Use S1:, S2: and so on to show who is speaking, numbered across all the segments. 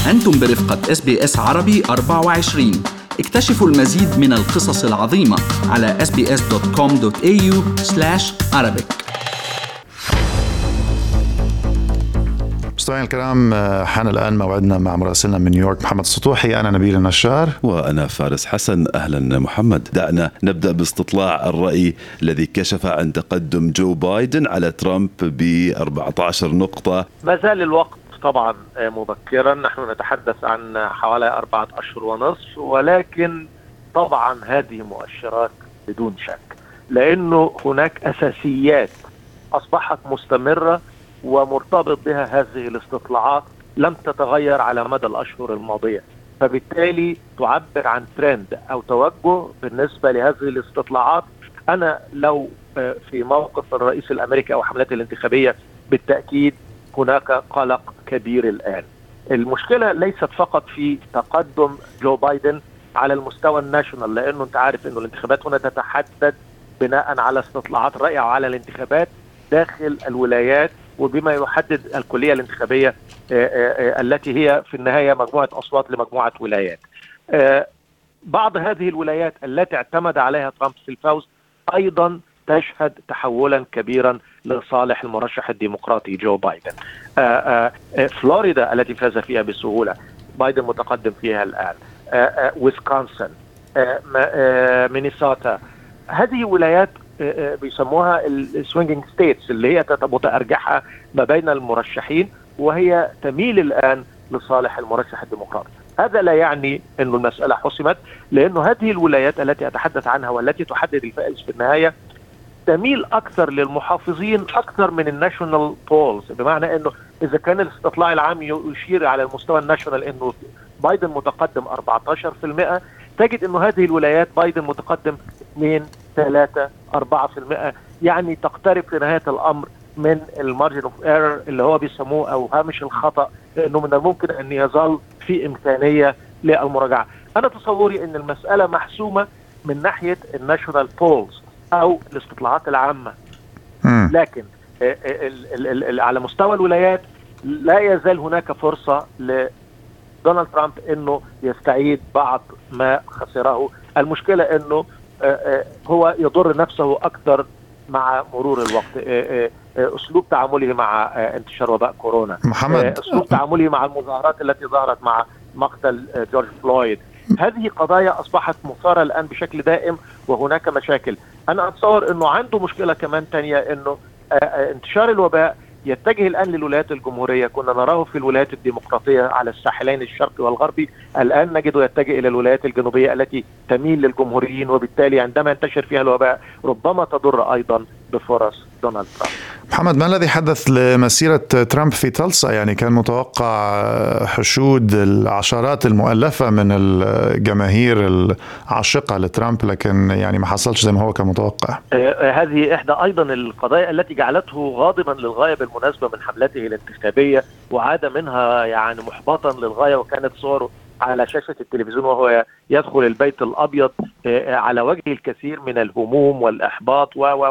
S1: أنتم برفقة SBS عربي 24. اكتشفوا المزيد من القصص العظيمة على sbs.com.au/arabic.
S2: مستمعينا الكرام، حان الآن موعدنا مع مراسلنا من نيويورك محمد السطوحي. أنا نبيل النشار
S3: وأنا فارس حسن. أهلا محمد. دعنا نبدأ باستطلاع الرأي الذي كشف عن تقدم جو بايدن على ترامب ب14 نقطة.
S4: ما زال الوقت طبعا مبكرا، نحن نتحدث عن حوالي 4 أشهر ونصف، ولكن طبعا هذه مؤشرات بدون شك، لأنه هناك أساسيات أصبحت مستمرة ومرتبط بها هذه الاستطلاعات لم تتغير على مدى الأشهر الماضية، فبالتالي تعبر عن ترند أو توجه بالنسبة لهذه الاستطلاعات. أنا لو في موقف الرئيس الأمريكي أو حملته الانتخابية بالتأكيد هناك قلق كبير الآن. المشكلة ليست فقط في تقدم جو بايدن على المستوى الناشونال، لأنه أنت عارف أنه الانتخابات هنا تتحدد بناء على استطلاعات الرأي أو على الانتخابات داخل الولايات، وبما يحدد الكلية الانتخابية التي هي في النهاية مجموعة أصوات لمجموعة ولايات. بعض هذه الولايات التي اعتمد عليها ترامب في الفوز أيضا تشهد تحولا كبيرا لصالح المرشح الديمقراطي جو بايدن. فلوريدا التي فاز فيها بسهولة بايدن متقدم فيها الآن، ويسكونسن، مينيسوتا، هذه ولايات بيسموها السوينجينج ستيتس اللي هي متأرجحة ما بين المرشحين، وهي تميل الآن لصالح المرشح الديمقراطي. هذا لا يعني أن المسألة حسمت، لأنه هذه الولايات التي أتحدث عنها والتي تحدد الفائز في النهاية تميل أكثر للمحافظين أكثر من الناشونال بولز، بمعنى أنه إذا كان الاستطلاع العام يشير على المستوى الناشونال أنه بايدن متقدم 14%، تجد أنه هذه الولايات بايدن متقدم من 3-4%، يعني تقترب في نهاية الأمر من المارجن اوف ايرور اللي هو بيسموه أو هامش الخطأ، أنه من الممكن أن يظل في إمكانية للمراجعة. أنا تصوري أن المسألة محسومة من ناحية الناشونال بولز أو الاستطلاعات العامة، لكن على مستوى الولايات لا يزال هناك فرصة لدونالد ترامب أنه يستعيد بعض ما خسره. المشكلة أنه هو يضر نفسه أكثر مع مرور الوقت. أسلوب تعامله مع انتشار وباء كورونا، أسلوب تعامله مع المظاهرات التي ظهرت مع مقتل جورج فلويد، هذه قضايا أصبحت مثارة الآن بشكل دائم وهناك مشاكل. أنا أتصور أنه عنده مشكلة كمان تانية، أنه انتشار الوباء يتجه الآن للولايات الجمهورية. كنا نراه في الولايات الديمقراطية على الساحلين الشرقي والغربي، الآن نجده يتجه إلى الولايات الجنوبية التي تميل للجمهوريين، وبالتالي عندما ينتشر فيها الوباء ربما تضر أيضا بفرص دونالد ترامب.
S2: محمد، ما الذي حدث لمسيرة ترامب في تلسا؟ يعني كان متوقع حشود العشرات المؤلفة من الجماهير العاشقة لترامب، لكن يعني ما حصلش زي ما هو كان متوقع.
S4: هذه إحدى أيضا القضايا التي جعلته غاضبا للغاية بالمناسبة من حملته الانتخابية، وعاد منها يعني محبطا للغاية، وكانت صوره على شاشة التلفزيون وهو يدخل البيت الأبيض على وجه الكثير من الهموم والإحباط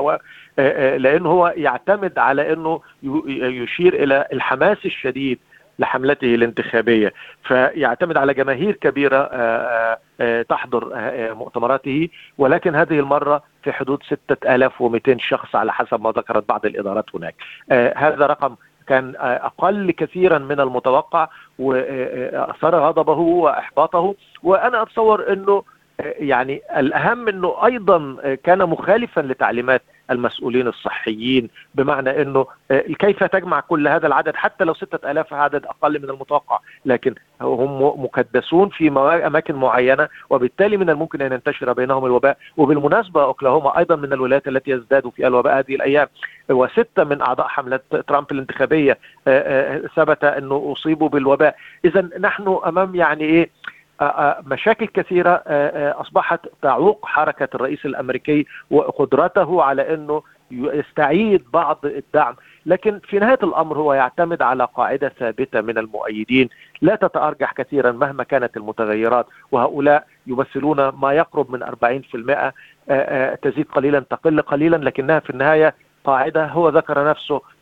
S4: لأنه هو يعتمد على أنه يشير إلى الحماس الشديد لحملته الانتخابية، فيعتمد على جماهير كبيرة تحضر مؤتمراته، ولكن هذه المرة في حدود 6200 شخص على حسب ما ذكرت بعض الإدارات هناك. هذا رقم كان أقل كثيرا من المتوقع، وأثار غضبه وإحباطه. وأنا أتصور أنه يعني الأهم أنه أيضا كان مخالفا لتعليمات المسؤولين الصحيين، بمعنى أنه كيف تجمع كل هذا العدد، حتى لو 6000 عدد أقل من المتوقع، لكن هم مكدسون في أماكن معينة، وبالتالي من الممكن أن ينتشر بينهم الوباء. وبالمناسبة أوكلاهوما أيضا من الولايات التي يزداد فيها الوباء هذه الأيام، و6 من أعضاء حملة ترامب الانتخابية ثبت أنه أصيبوا بالوباء. إذن نحن أمام يعني إيه مشاكل كثيرة أصبحت تعوق حركة الرئيس الأمريكي وقدرته على أنه يستعيد بعض الدعم، لكن في نهاية الأمر هو يعتمد على قاعدة ثابتة من المؤيدين لا تتأرجح كثيرا مهما كانت المتغيرات، وهؤلاء يمثلون ما يقرب من 40%، تزيد قليلا تقل قليلا، لكنها في النهاية قاعدة هو ذكر نفسه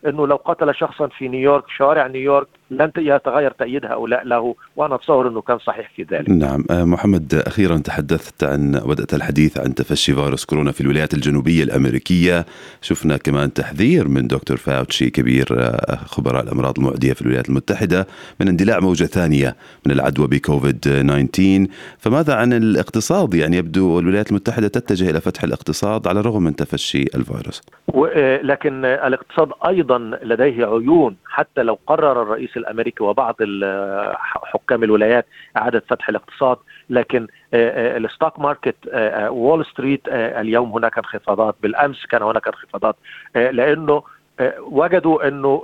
S4: أنه لو قتل شخصا في نيويورك، شوارع نيويورك لن يتغير تأييد هؤلاء له، وأنا أتصور أنه كان صحيح في ذلك.
S3: نعم. محمد، أخيرا تحدثت بدأت الحديث عن تفشي فيروس كورونا في الولايات الجنوبية الأمريكية. شفنا كمان تحذير من دكتور فاوتشي كبير خبراء الأمراض المعدية في الولايات المتحدة من اندلاع موجة ثانية من العدوى بكوفيد 19. فماذا عن الاقتصاد؟ يعني يبدو الولايات المتحدة تتجه إلى فتح الاقتصاد على الرغم من تفشي الفيروس،
S4: لكن الاقتصاد أيضا لديه عيون. حتى لو قرر الرئيس الأمريكي وبعض حكام الولايات إعادة فتح الاقتصاد، لكن الستوك ماركت، وول ستريت، اليوم هناك انخفاضات، بالأمس كان هناك انخفاضات، لأنه وجدوا أنه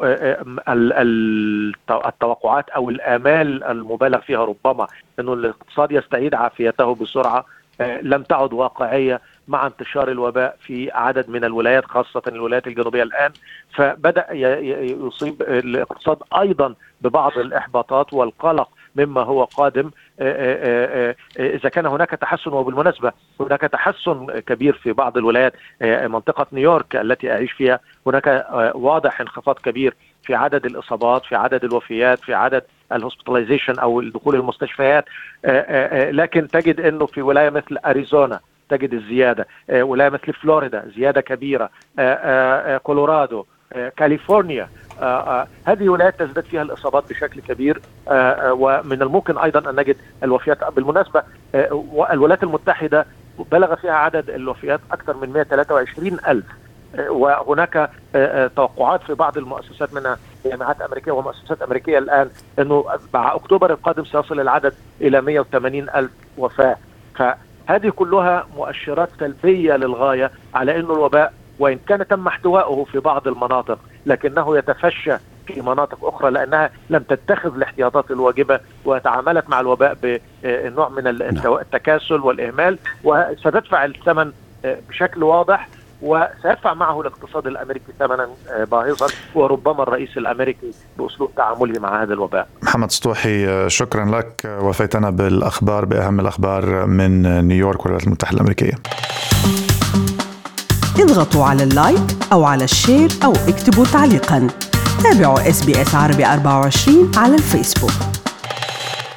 S4: التوقعات أو الآمال المبالغ فيها ربما أنه الاقتصاد يستعيد عافيته بسرعة لم تعد واقعية مع انتشار الوباء في عدد من الولايات، خاصة الولايات الجنوبية الآن. فبدأ يصيب الاقتصاد أيضا ببعض الإحباطات والقلق مما هو قادم. إذا كان هناك تحسن، وبالمناسبة هناك تحسن كبير في بعض الولايات، منطقة نيويورك التي أعيش فيها هناك واضح انخفاض كبير في عدد الإصابات، في عدد الوفيات، في عدد الهوسبيتاليزيشن أو الدخول المستشفيات. لكن تجد أنه في ولاية مثل أريزونا تجد الزيادة، ولاية مثل فلوريدا زيادة كبيرة، كولورادو، كاليفورنيا، هذه ولايات تزداد فيها الإصابات بشكل كبير، ومن الممكن أيضا أن نجد الوفيات. بالمناسبة الولايات المتحدة بلغ فيها عدد الوفيات أكثر من 123,000، وهناك توقعات في بعض المؤسسات منها جامعات أمريكية ومؤسسات أمريكية الآن أنه مع أكتوبر القادم سيصل العدد إلى 180,000 وفاة. فهذه كلها مؤشرات سلبية للغاية على أن الوباء وإن كان تم احتوائه في بعض المناطق لكنه يتفشى في مناطق أخرى لأنها لم تتخذ الاحتياطات الواجبة وتعاملت مع الوباء بنوع من التكاسل والإهمال، وستدفع الثمن بشكل واضح، وسيدفع معه الاقتصاد الأمريكي ثمنا باهظا، وربما الرئيس الأمريكي بأسلوب تعامله مع هذا الوباء.
S2: محمد سطوحي، شكرا لك، وفيتنا بالأخبار، بأهم الأخبار من نيويورك والولايات المتحدة الأمريكية.
S5: اضغطوا على اللايك أو على الشير أو اكتبوا تعليقا. تابعوا SBS عربي 24 على الفيسبوك.